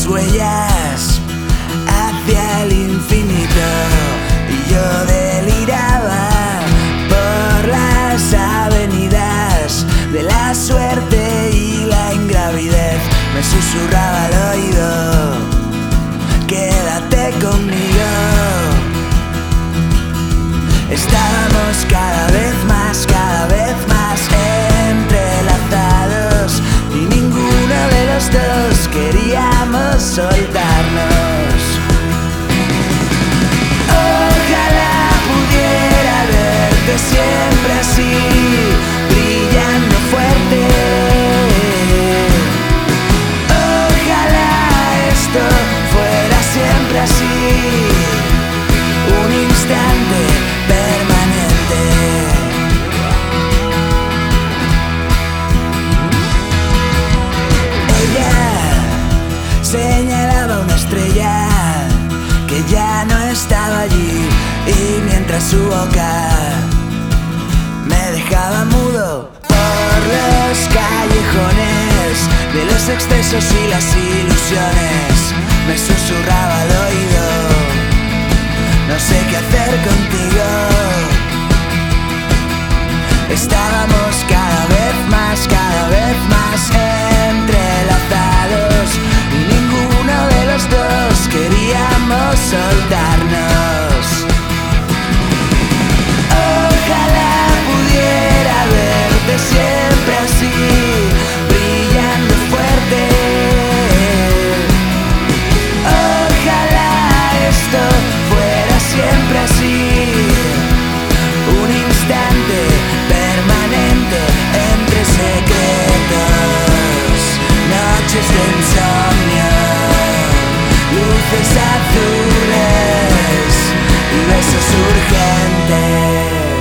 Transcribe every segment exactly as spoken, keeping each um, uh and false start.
tus huellas hacia el infinito, y yo deliraba por las avenidas de la suerte y la ingravidez. Me susurraba al oído: quédate conmigo. Estábamos cada vez más, cada vez más entrelazados, y ninguno de los dos queríamos soltarnos. Ojalá pudiera verte siempre así, brillando fuerte. Ojalá esto fuera siempre así, un instante permanente. Ella señalaba una estrella que ya no estaba allí, y mientras su boca me dejaba mudo por los callejones de los excesos y las ilusiones, me susurraba al oído: no sé qué hacer contigo. Estábamos cada vez más, cada vez más entrelazados, y ninguno de los dos queríamos soltarnos. Ojalá pudiera verte siempre así, brillando fuerte. Ojalá esto fuera siempre así, un instante permanente entre secretos, noches de insomnio, luces azules y besos urgentes.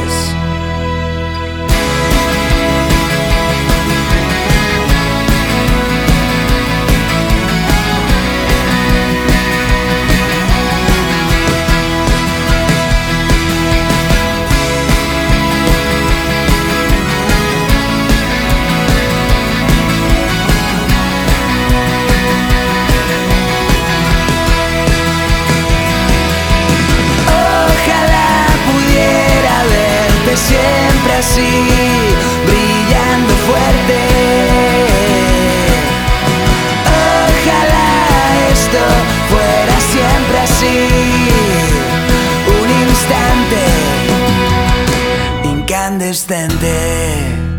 Siempre así, brillando fuerte. Ojalá esto fuera siempre así, un instante incandescente.